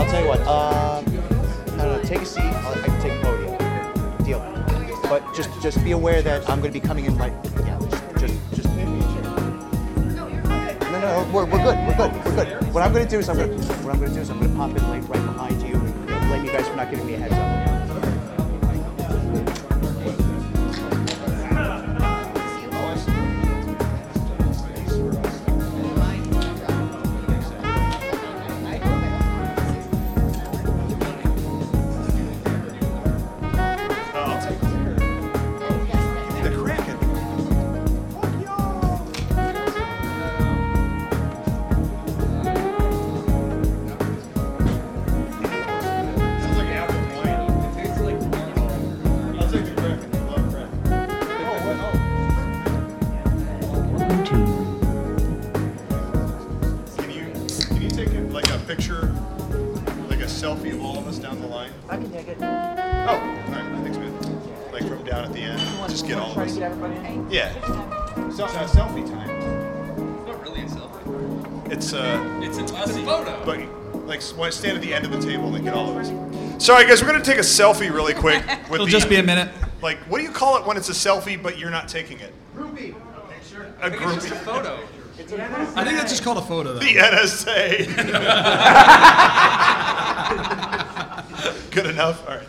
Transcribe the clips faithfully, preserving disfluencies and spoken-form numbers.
I'll tell you what. Um, no, no, take a seat. I'll, I can take a podium. Deal. But just, just be aware that I'm going to be coming in like, yeah, just, just, just. No, no, we're, we're good. We're good. We're good. What I'm going to do is I'm going to, what I'm going to do is I'm going to pop in like right behind you and you know, blame you guys for not giving me a heads up. Stand at the end of the table and get all of us. Sorry, guys, we're going to take a selfie really quick. With It'll the, just be a minute. Like, what do you call it when it's a selfie but you're not taking it? Groupie. Sure. A groupie. It's just a photo. I think that's just called a photo, though. The N S A. Good enough? All right.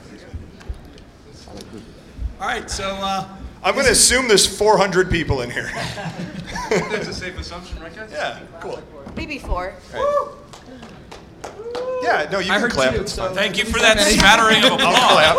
All right, so... Uh, I'm going to assume there's four hundred people in here. That's a safe assumption, right, guys? Yeah, cool. Maybe four. Right. Yeah, no, you I can heard clap. two, It's so- fine. Thank you for that smattering of applause.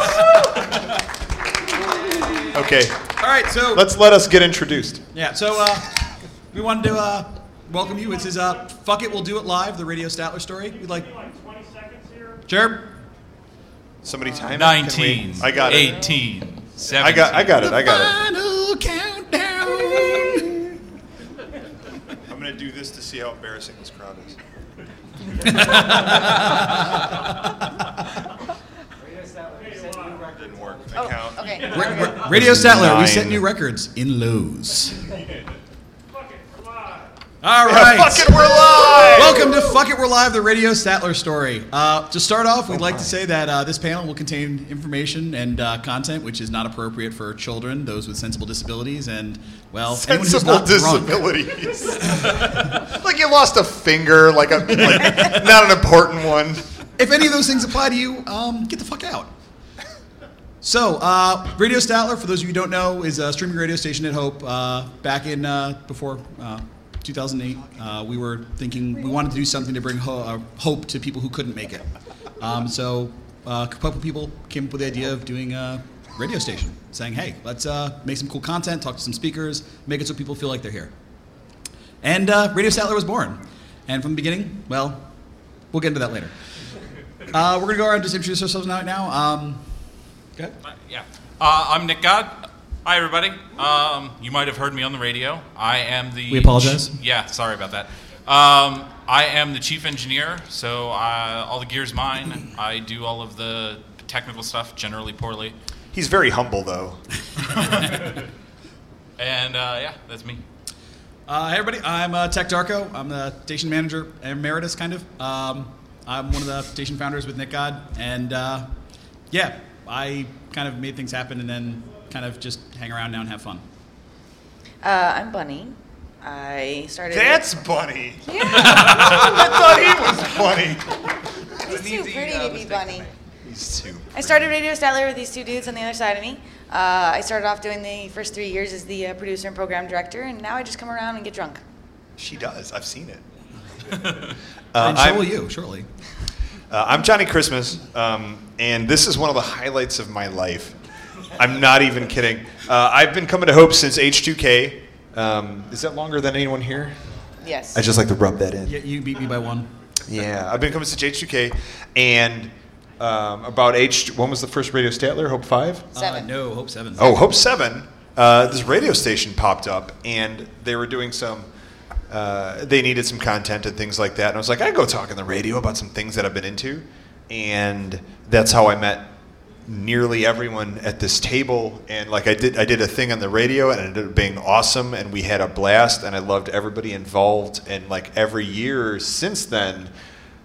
I'll clap. Okay. All right, so... Let's let us get introduced. Yeah, so uh, we wanted to uh, welcome you. This is uh, Fuck It, We'll Do It Live, the Radio Statler story. We'd like... Sure. Somebody time it? nineteen, Can we- I got it. eighteen, seventeen. I got, I got it. I got it. Final countdown. I'm going to do this to see how embarrassing this crowd is. Didn't work. I Oh, count. okay. Ra- ra- Radio Statler, we set Nine. new records in Lowe's. All right. Fuck it, we're live! Welcome to Fuck It, We're Live, the Radio Statler story. Uh, to start off, we'd like to say that uh, this panel will contain information and uh, content which is not appropriate for children, those with sensible disabilities, and, well, anyone who's Sensible not drunk. disabilities. Like you lost a finger, like a like not an important one. If any of those things apply to you, um, get the fuck out. So, uh, Radio Statler, for those of you who don't know, is a streaming radio station at Hope. Uh, back in, uh, before uh, two thousand eight, uh, we were thinking we wanted to do something to bring ho- uh, hope to people who couldn't make it. Um, so, uh, a couple people came up with the idea of doing a radio station, saying, hey, let's uh, make some cool content, talk to some speakers, make it so people feel like they're here. And uh, Radio Statler was born. And from the beginning, well, we'll get into that later. Uh, we're going to go around and just introduce ourselves now. now. Um, go ahead. Uh, yeah. Uh, I'm Nick God. Hi, everybody. Um, you might have heard me on the radio. I am the... We apologize. Yeah, sorry about that. Um, I am the chief engineer, so uh, all the gear's mine. I do all of the technical stuff, generally poorly. He's very humble, though. And, uh, yeah, that's me. Uh, hey, everybody. I'm uh, Tech Darko. I'm the station manager emeritus, kind of. Um, I'm one of the station founders with Nick God. And, uh, yeah, I kind of made things happen and then kind of just hang around now and have fun. Uh, I'm Bunny. I started. That's Bunny. Yeah. I thought he was funny. He's too pretty to be Bunny. He's too. I started Radio Statler with these two dudes on the other side of me. Uh, I started off doing the first three years as the uh, producer and program director, and now I just come around and get drunk. She does. I've seen it. Uh, Uh, and so I'm- will you, shortly. Uh, I'm Johnny Christmas, um, and this is one of the highlights of my life. I'm not even kidding. Uh, I've been coming to Hope since H two K. Um, is that longer than anyone here? Yes. I just like to rub that in. Yeah, you beat me by one. Yeah, I've been coming since H two K, and um, about H. When was the first Radio Statler? Hope five? Seven. Uh, no, Hope seven. Oh, Hope seven. Uh, this radio station popped up, and they were doing some. Uh, they needed some content and things like that, and I was like, I go talk on the radio about some things that I've been into, and that's how I met nearly everyone at this table. And like I did, I did a thing on the radio, and it ended up being awesome, and we had a blast, and I loved everybody involved. And like every year since then,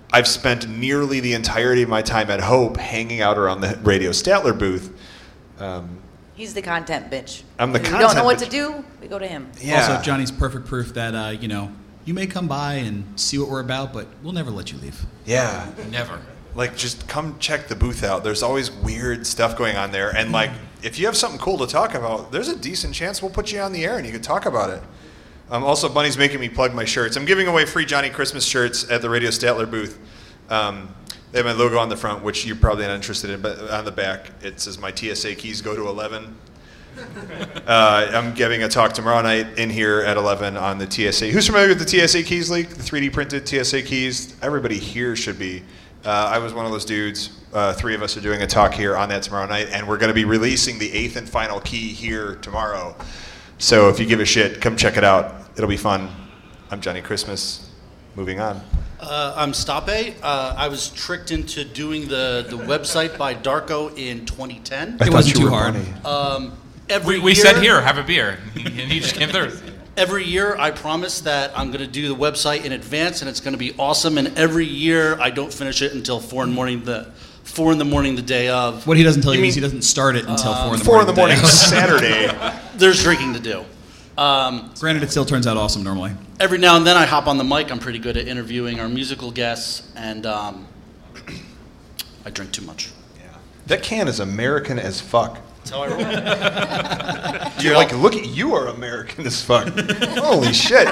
I've spent nearly the entirety of my time at Hope hanging out around the Radio Statler booth. Um, He's the content bitch. I'm the If we content don't know what bitch. to do, we go to him. Yeah. Also, Johnny's perfect proof that, uh, you know, you may come by and see what we're about, but we'll never let you leave. Yeah. Never. Like, just come check the booth out. There's always weird stuff going on there. And, like, if you have something cool to talk about, there's a decent chance we'll put you on the air and you can talk about it. Um, also, Bunny's making me plug my shirts. I'm giving away free Johnny Christmas shirts at the Radio Statler booth. Um, they have my logo on the front, which you're probably not interested in, but on the back, it says my T S A keys go to eleven. Uh, I'm giving a talk tomorrow night in here at eleven on the T S A. Who's familiar with the T S A keys leak? The three D printed T S A keys? Everybody here should be. Uh, I was one of those dudes. Uh, three of us are doing a talk here on that tomorrow night, and we're going to be releasing the eighth and final key here tomorrow. So if you give a shit, come check it out. It'll be fun. I'm Johnny Christmas. Moving on. Uh, I'm Stape. Uh, I was tricked into doing the, the website by Darko in twenty ten. It wasn't too hard. Um, every We, we year, said here, have a beer, and he just came through. Every year, I promise that I'm going to do the website in advance, and it's going to be awesome. And every year, I don't finish it until four in the morning. The four in the morning, the day of. What he doesn't tell you, You is he mean- doesn't start it until four in the Four in morning. the morning, the day. Saturday. There's drinking to do. Um, Granted, it still turns out awesome normally. every now and then, I hop on the mic. I'm pretty good at interviewing our musical guests, and um, I drink too much. That can is American as fuck. That's how I roll. You're like, look at you are American as fuck. Holy shit.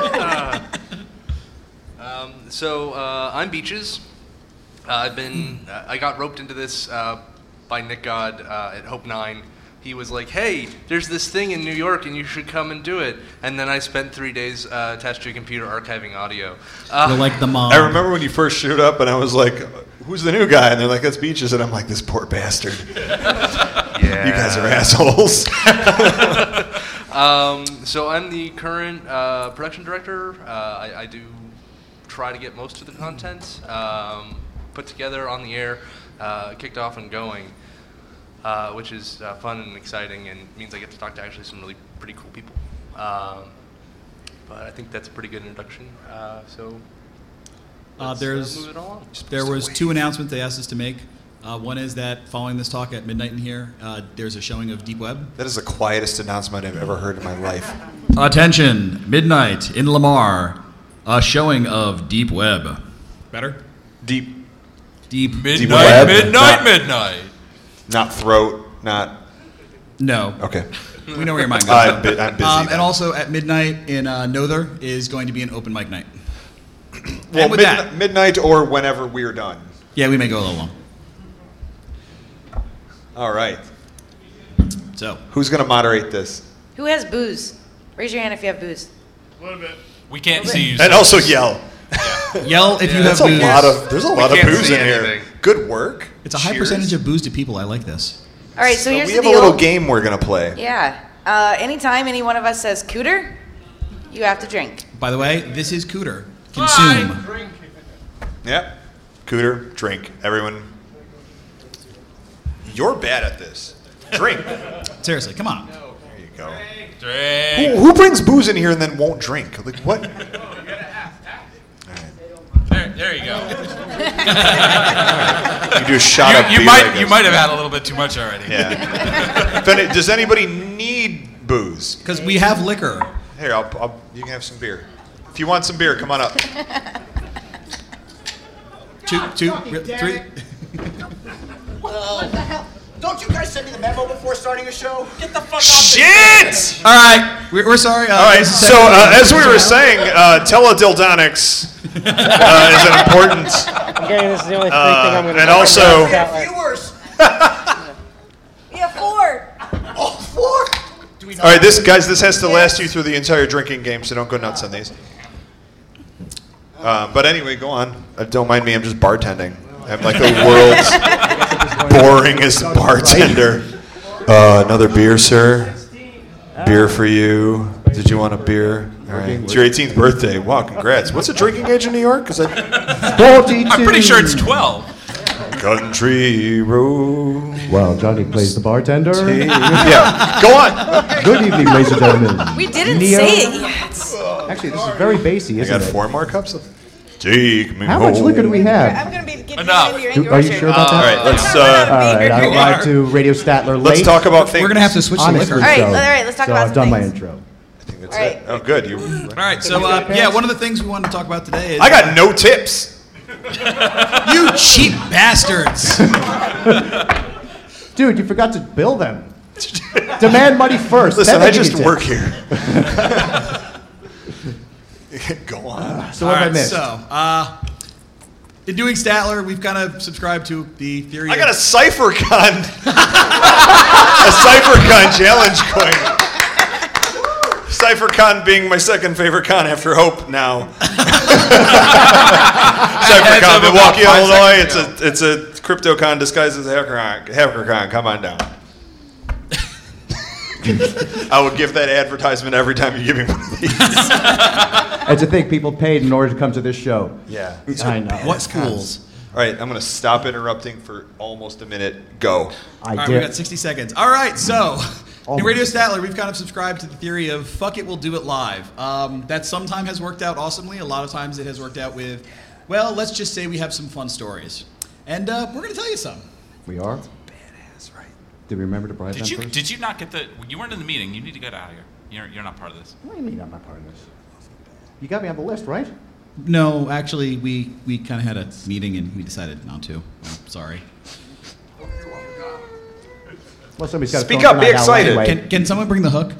Um, so uh, I'm Beaches. Uh, I've been. Uh, I got roped into this uh, by Nick God uh, at Hope Nine. He was like, "Hey, there's this thing in New York, and you should come and do it." And then I spent three days uh, attached to a computer archiving audio. Uh, You're like the mom. I remember when you first showed up, and I was like, "Who's the new guy?" And they're like, "That's Beaches," and I'm like, "This poor bastard. yeah. You guys are assholes." Um, so I'm the current uh, production director. Uh, I, I do try to get most of the content um, put together on the air, uh, kicked off and going, uh, which is uh, fun and exciting, and means I get to talk to actually some really pretty cool people. Um, but I think that's a pretty good introduction. Uh, so Uh, let's, there's uh, move it along. there was two announcements they asked us to make. Uh, one is that following this talk at midnight in here, uh, there's a showing of Deep Web. That is the quietest announcement I've ever heard in my life. Attention, midnight in Lamar, a showing of Deep Web. Better? Deep, Deep. Midnight, web, midnight, not- midnight. not throat, not. No. Okay. We know where your mind goes. I'm, bu- I'm busy. Um, then. and also at midnight in uh, Nother is going to be an open mic night. well, and with midni- that- midnight or whenever we're done. Yeah, we may go a little long. All right. So, Who's going to moderate this? Who has booze? Raise your hand if you have booze. A little bit. We can't see you. And so- also yell. yell if you have That's a booze. lot of. There's a lot of can't booze see in here. anything. Good work. It's a high Cheers. percentage of booze to people. I like this. All right, so So here's we the have deal. a little game we're going to play. Yeah. Uh, anytime any one of us says cooter, you have to drink. By the way, this is Cooter. Consume. Yep. Cooter, drink. Everyone. You're bad at this. Drink. There Seriously, come on. you go. Drink. Who, who brings booze in here and then won't drink? Like, what? There, there you go. You do a shot of You, you beer, I might guess. you might have had a little bit too much already. Yeah. If any- does anybody need booze? Because we have liquor. Here, I'll, I'll, you can have some beer. If you want some beer, come on up. Two, two, three. What the hell? Don't you guys send me the memo before starting a show? Get the fuck Shit! All right, we're, we're sorry. Uh, All right, this is so uh, second- as we were saying, uh, teledildonics uh, is an important, I'm getting this is the only free Uh, thing I'm going to and also- Viewers! We have four. All four! Do we all right, this guys, this has to last you through the entire drinking game, so don't go nuts on these. Uh, but anyway, go on. Uh, don't mind me, I'm just bartending. I'm like the world's boringest bartender. Uh, another beer, sir? Beer for you. Did you want a beer? All right. It's your eighteenth birthday. Wow, congrats. What's the drinking age in New York? Is that forty-two. I'm pretty sure it's twelve. Country Road? Well, Johnny plays the bartender. Yeah, go on. Good evening, ladies and gentlemen. We didn't Neo- say it yet. Actually, this is very bassy, I isn't got it? four more cups of. Take me How much home. liquor do we have? I'm going to be getting Enough. into your Do- are you sure about All that? right, let's All uh, right, I arrived to Radio Statler late. let's talk about things. We're gonna have to switch to Honestly, liquor. All right, so, all right, let's talk so about I've some done my things. intro. I think that's All right. it. Oh, good. You. All right, so uh, yeah, one of the things we wanted to talk about today is I got no tips. you cheap bastards. Dude, you forgot to bill them. Demand money first. Listen, then they I give you just tips. work here. Go on. So what All have I right, missed? so uh, in doing Statler, we've kind of subscribed to the theory. I of- got a CypherCon. a CypherCon challenge going. CypherCon being my second favorite con after Hope now. CypherCon, some about Milwaukee, five Illinois. It's seconds a it's a CryptoCon disguised as a HackerCon. HackerCon, come on down. I would give that advertisement every time you give me one of these. And to think people paid in order to come to this show. Yeah. I know. What schools? All right, I'm going to stop interrupting for almost a minute. Go. I All right, did. we got sixty seconds. All right, so in Almost. Radio Statler, we've kind of subscribed to the theory of fuck it, we'll do it live. Um, that sometimes has worked out awesomely. A lot of times it has worked out with, well, let's just say we have some fun stories. And uh, we're going to tell you some. We are? Badass, right? Did we remember to bribe them Did you first? did you not get the? You weren't in the meeting. You need to get out of here. You're you're not part of this. What do you mean I'm not part of this? You got me on the list, right? No, actually, we, we kind of had a meeting and we decided not to. I'm sorry. Well, somebody's got to Speak up, be excited. Anyway. Can, can someone bring the hook?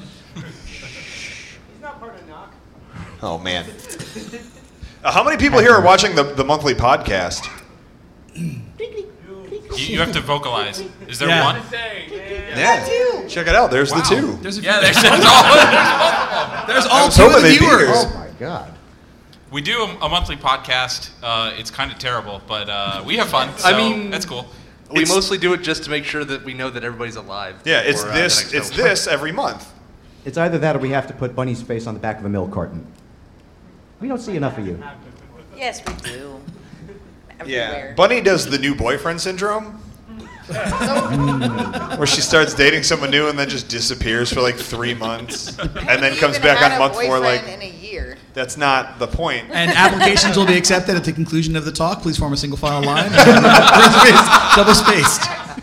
Oh, man. Uh, how many people here are watching the, the monthly podcast? You, you have to vocalize. Is there Yeah. one? Yeah. Check it out. There's the two. There's a Yeah, there's, there's all. There's I all was two of hoping the they'd be here. viewers. Oh, my God. We do a, a monthly podcast. Uh, it's kind of terrible, but uh, we have fun. So I mean- that's cool. We It's- mostly do it just to make sure that we know that everybody's alive. Yeah, it's for, uh, the this. next It's show. this every month. It's either that or we have to put Bunny's face on the back of a milk carton. We don't see enough of you. Yes, we do. Yeah. Everywhere. Bunny does the new boyfriend syndrome. Where she starts dating someone new and then just disappears for like three months and then comes Even back had on a month four like boyfriend in a year. that's not the point. And applications will be accepted at the conclusion of the talk. Please form a single file line. Double spaced.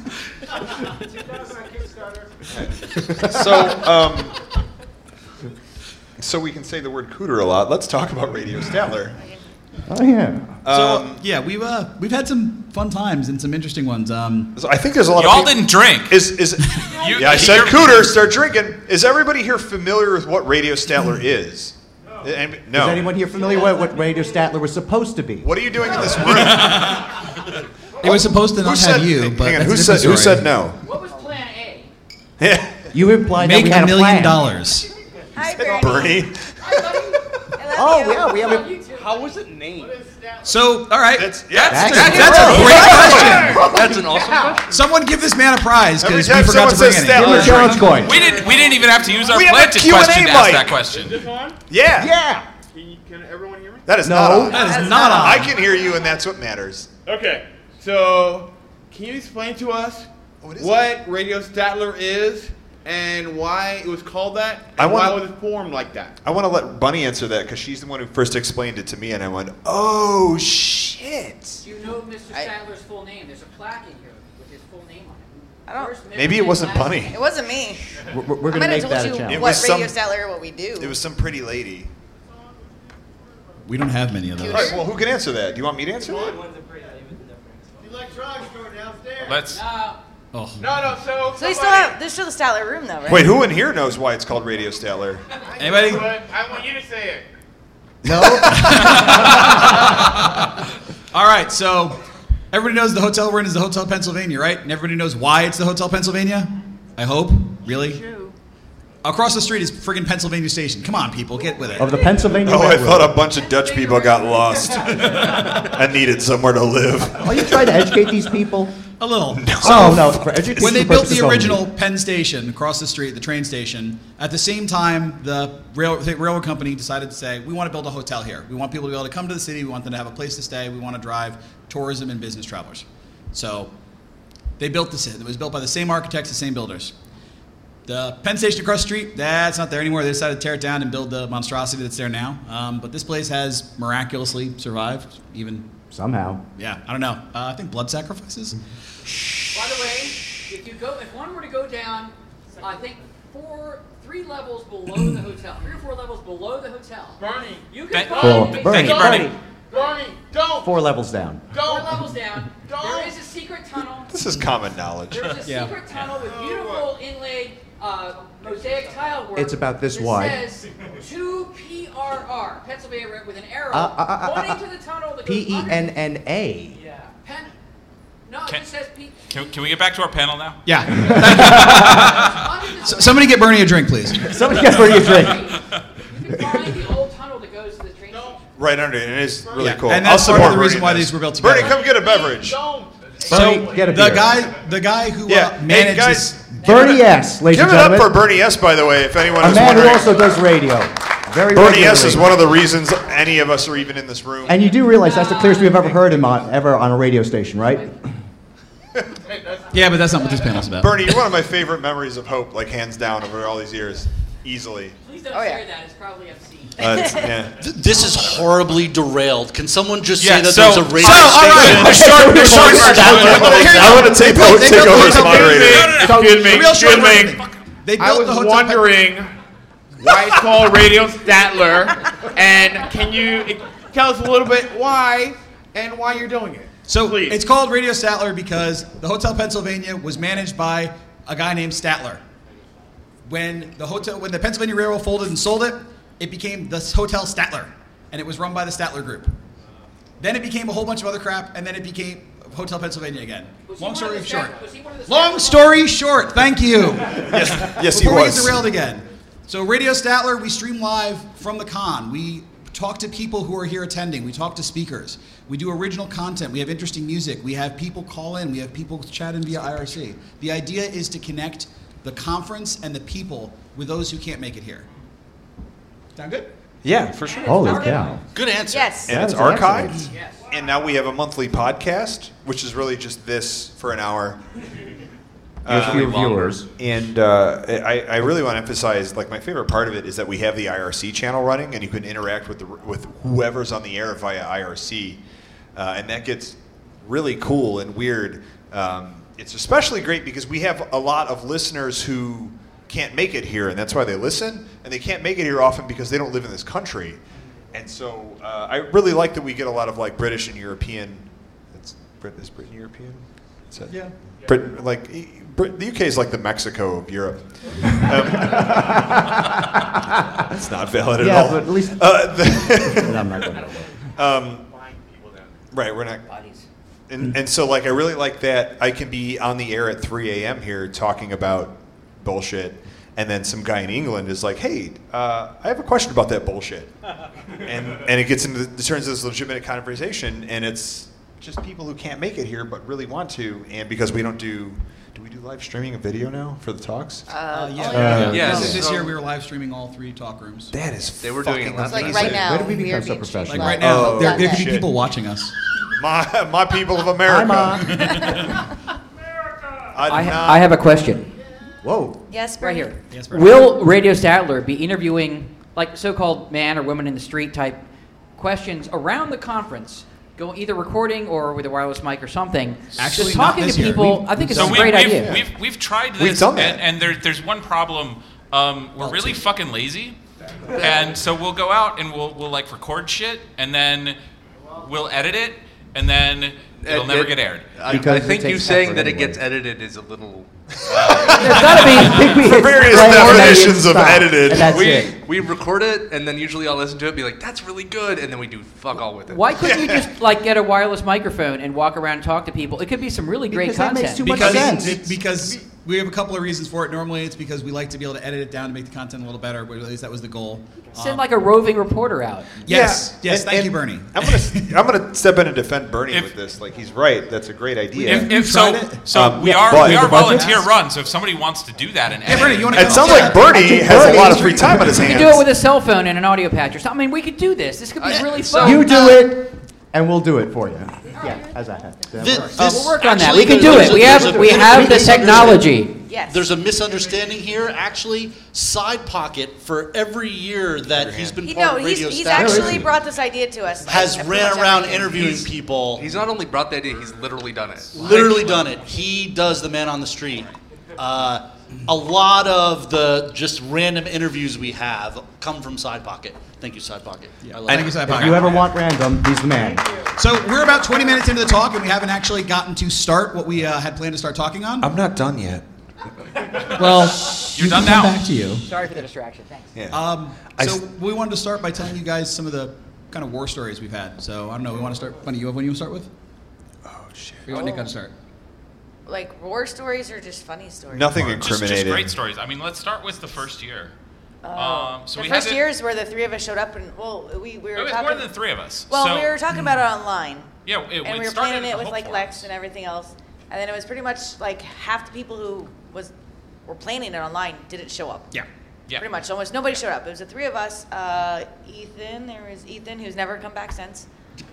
So um so we can say the word cooter a lot. Let's talk about Radio Statler. Oh, yeah. So yeah, we've uh, we've had some fun times and some interesting ones. Um, So I think there's a lot Y'all of people, didn't drink. Is is You- yeah? I said you're- cooter. Start drinking. Is everybody here familiar with what Radio Statler is? Anybody- No. Is anyone here familiar with what Radio Statler was supposed to be? What are you doing in this room? it was supposed to Who not said? have you, but hang on, that's who a said? different Who story. said no? What was plan A? Yeah, You implied that Make we had a a million plan. dollars. Hi, Bernie. Bernie. I love Oh, you. yeah, we have a... How was it named? So all right, That's yeah. That's- that's, that's a great question. That's an awesome question. Someone give this man a prize Every because we time forgot to someone bring says any. Give him a Statler, challenge coin. We didn't. We didn't even have to use our We have a planted Q and A question to ask mic. that question. on? Yeah. Yeah. Can, you, can everyone hear me? That is No. not on. That is That's not not on. I can hear you, and that's what matters. Okay, so can you explain to us What is what Radio Statler is and why it was called that? And I why wanna- was it formed like that? I want to let Bunny answer that because she's the one who first explained it to me, and I went, "Oh shit." Do you know Mister I- Statler's full name? There's a plaque in here with his full name on it. I don't- First, middle Maybe it name, wasn't last Bunny. name. It wasn't me. We're, we're I going to might have make told that a you challenge. It what was Radio some- Statler, what we do. It was some pretty lady. We don't have many of those. All right, well, who can answer that? Do you want me to answer that? Let's. Uh, Oh. No, no, so. So they still somebody- have, there's still the Statler room though, right? Wait, who in here knows why it's called Radio Statler? Anybody? But I want you to say it. No? All right, so everybody knows the hotel we're in is the Hotel Pennsylvania, right? And everybody knows why it's the Hotel Pennsylvania? I hope. Really? Across the street is friggin' Pennsylvania Station. Come on, people, get with it. Of the Pennsylvania Oh, I Railroad. thought a bunch of Dutch people got lost and needed somewhere to live. Are you trying to educate these people? A little. Oh, no. For education When they built purposes the only. original Penn Station across the street, the train station, at the same time, the rail, the railroad company decided to say, we want to build a hotel here. We want people to be able to come to the city. We want them to have a place to stay. We want to drive tourism and business travelers. So they built this. It was built by the same architects, the same builders. The Penn Station across the street, that's not there anymore. They decided to tear it down and build the monstrosity that's there now. Um, but this place has miraculously survived, even Somehow. Yeah, I don't know. Uh, I think blood sacrifices. By the way, if you go, if one were to go down, I think four, three levels below the hotel, three or four levels below the hotel, Bernie, you Thank- can Four. find. Bernie, Thank you, Bernie. Bernie, don't, Four levels down. Four don't, levels down. Don't. There is a secret tunnel. This is common knowledge. There's a Yeah. secret tunnel with beautiful inlaid uh, mosaic tile work. It's about this that wide. says two P R R, Pennsylvania, with an arrow Uh, uh, uh, uh, pointing uh, to the tunnel that P goes E under- N N A. Yeah. Pen. No, it Can- just says P. Can, can we get back to our panel now? Yeah. Under the- S- Somebody get Bernie a drink, please. Somebody get Bernie a drink. You can find the old tunnel that goes to the train station. Right under it. It is really Yeah, cool. and that's I'll part of support the reason Bernie why in these this. were built together. Bernie, come get a beverage. don't. Bernie, get a the beer. guy, the guy who Yeah. uh, Hey, managed guys, this. Bernie S, ladies Give and it up gentlemen. for Bernie S, by the way, if anyone A is man who wondering. also does radio. Very Bernie S regularly. is one of the reasons any of us are even in this room. And you do realize that's the clearest we've ever heard him on, ever on a radio station, right? Yeah, but that's not what this panel's about. Bernie, you're one of my favorite memories of Hope, like hands down over all these years, easily. Please don't Oh, yeah. share that. It's probably obscene. Uh, it's- yeah. Th- This is horribly derailed. Can someone just Yeah, say that so- there's a radio so, all station? right, short- Called short version. Statler Hotel? I want to take, They- they take built over the as hotel- moderator. Excuse me, The real short excuse me. version. They I built was the hotel. wondering why it's called Radio Statler, and can you tell us a little bit why and why you're doing it? So Please. it's called Radio Statler because the Hotel Pennsylvania was managed by a guy named Statler. When the hotel, when the Pennsylvania Railroad folded and sold it, it became the Hotel Statler, and it was run by the Statler Group. Then it became a whole bunch of other crap, and then it became Hotel Pennsylvania again. Was he Long one story of the short. Stat- was he one of the Long Statler- story short. Thank you. Yes, yes, he Before we was. get derailed again. So Radio Statler, we stream live from the con. We talk to people who are here attending. We talk to speakers. We do original content. We have interesting music. We have people call in. We have people chat in via I R C. The idea is to connect the conference and the people with those who can't make it here. Sound good? Yeah, for sure. Holy cow. Good answer. Yes. And That it's was an archived. excellent- Yes. And now we have a monthly podcast, which is really just this for an hour. There's Uh, few viewers. And uh, I, I really want to emphasize, like, my favorite part of it is that we have the I R C channel running, and you can interact with the, with whoever's on the air via I R C, uh, and that gets really cool and weird. Um, it's especially great because we have a lot of listeners who can't make it here, and that's why they listen, and they can't make it here often because they don't live in this country. And so uh, I really like that we get a lot of like British and European. It's, Brit, is Britain European? Is that, Yeah. Britain, like e- Brit, the U K is like the Mexico of Europe. Um, that's not valid at Yeah, all. but at least. Uh, the, I'm not going to. um, right, we're not. And, and so, like, I really like that I can be on the air at three a.m. here talking about bullshit, and then some guy in England is like, "Hey, uh, I have a question about that bullshit," and and it gets into the, it turns into this legitimate conversation, and it's just people who can't make it here but really want to, and because we don't do. Do we do live streaming of video now for the talks? Uh, yeah. Uh, Yes. This, this So- year we were live streaming all three talk rooms. That is They were doing fucking it last Like amazing. right now. Where did we we become are so being professional? Like streamed right live. now, Oh, there, there could be shit. people watching us. my my people of America. Hi, Ma. I, I, did ha- not- I have a question. Whoa. Yes, Right Bernie? here. Yes, Bernie. Will Radio Statler be interviewing like so-called man or woman in the street type questions around the conference, go either recording or with a wireless mic or something? Actually, just not talking this to year. people. We- I think it's So a we, great we've, idea. we've we've tried this, We've done that. and, and there, there's one problem. Um, we're Well, really two. fucking lazy, and so we'll go out and we'll we'll like record shit, and then we'll edit it, and then it'll It- never it- get aired. I, Because I it think you takes saying effort that it anyway. gets edited is a little. There's got to be I think we For hit various play and then we definitions of stop, edited. And that's we it. we record it and then usually I'll listen to it and be like, that's really good, and then we do fuck all with it. Why couldn't you just like get a wireless microphone and walk around and talk to people? It could be some really great Because that content. makes too much Because, sense. it- because we have a couple of reasons for it. Normally, it's because we like to be able to edit it down to make the content a little better, but at least that was the goal. Send Um, like a roving reporter out. yes, Yeah. yes. And- thank you, and Bernie. I'm gonna I'm gonna step in and defend Bernie If- with this. Like he's right. That's a great idea. If, you if so, tried it? so Um, we yeah, are but- we The are budget? volunteer run. So if somebody wants to do that and Yeah, edit, Bernie, you want to? it sounds like Bernie has a lot of free time on his You hands. can do it with a cell phone and an audio patch or something. I mean, we could do this. This could be I- really so- fun. You do it, and we'll do it for you. Yeah, how's that? Does that Thi- work? this- we'll work on that. actually, We can do there's it. a- We there's have a we big have the misunderstanding. technology. Yes. There's a misunderstanding here. Actually, Side Pocket, for every year that he's been He, part no, of he's, Radio he's Statler, actually brought this idea to us. has like, pretty ran much around every year. interviewing He's- people. He's not only brought the idea, he's literally done it. Literally done it. He does the man on the street. Uh, a lot of the just random interviews we have come from Side Pocket. Thank you, Side Pocket. I love Thank it. you, Side If Pocket. you ever want random, he's the man. So we're about twenty minutes into the talk, and we haven't actually gotten to start what we uh, had planned to start talking on. I'm not done yet. Well, You're we done can come now. back to you. Sorry for the distraction. Thanks. Yeah. Um, I so s- we wanted to start by telling you guys some of the kind of war stories we've had. So I don't know. We want to start. Funny, you have one you want to start with? oh shit. Or you want Nick to start? Like war stories or just funny stories? Nothing Just, incriminating. just great stories. I mean, let's start with the first year. um, so the we first had years where the three of us showed up and well, we, we were It was talking. more than three of us. Well, so, we were talking about it online, Yeah, it, and it we were started planning at it the with Hope like Forums. Lex and everything else, and then it was pretty much like half the people who was were planning it online didn't show up. Yeah. Yeah. Pretty much, almost nobody showed up. It was the three of us. Uh, Ethan, there was Ethan, who's never come back since.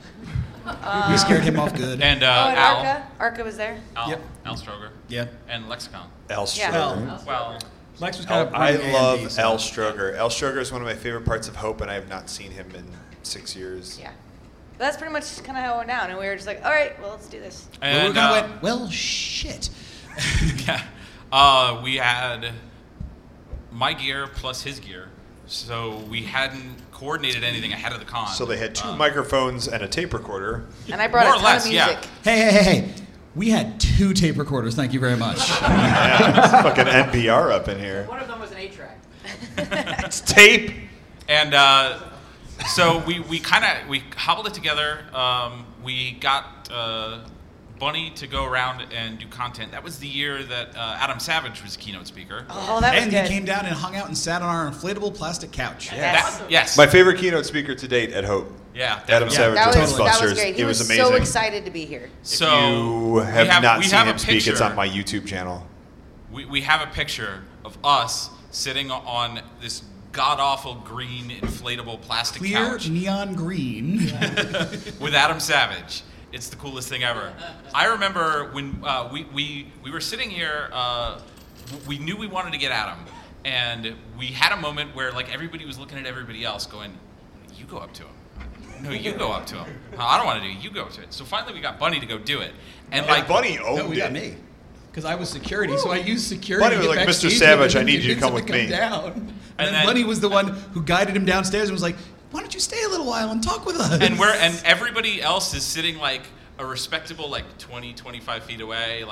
we scared him off good. And oh, uh, and Al, Arca, Arca was there. Al, Yep. Al Stroger, Yeah. and Lexicon. El Yeah. Stroger. Well, Lex was kind of. I running A M D, love so- El Stroger. El Stroger is one of my favorite parts of Hope, and I have not seen him in six years. Yeah. But that's pretty much kind of how it went down, and we were just like, all right, well, let's do this. Well, we and kind uh, of went. Well, shit. yeah, uh, we had my gear plus his gear, so we hadn't coordinated anything ahead of the con. So they had two Uh, microphones and a tape recorder. And I brought More a or ton less, of yeah. music. Hey, hey, hey, hey. We had two tape recorders. Thank you very much. Yeah, it's fucking N P R up in here. One of them was an eight track. It's tape. And uh, so we, we kind of we hobbled it together. Um, we got uh, Bunny to go around and do content. That was the year that uh, Adam Savage was keynote speaker. Oh, that was And good. he came down and hung out and sat on our inflatable plastic couch. Yes. That- yes. My favorite keynote speaker to date at Hope. yeah. Adam definitely. Savage that of was, that Ghostbusters. was great. He it was, was amazing. so excited to be here. So you we have, not we seen have him a speak. It's picture. on my YouTube channel. We, we have a picture of us sitting on this god awful green inflatable plastic Clear couch neon green. with Adam Savage. It's the coolest thing ever. I remember when uh, we, we, we were sitting here, uh, we knew we wanted to get Adam. And we had a moment where like everybody was looking at everybody else going, you go up to him. No, you go up to him. "Oh, I don't want to do it. You go to it. So finally we got Bunny to go do it. And like And Bunny owned No, we got it. me. Because I was security, so I used security. Bunny to was get like, "Mister backstage Savage, with him I need and you to convince come him with me." Down. And, And then then- Bunny was the one who guided him downstairs and was like, "Why don't you stay a little while and talk with us?" and we're and everybody else is sitting like a respectable like twenty, twenty-five feet away,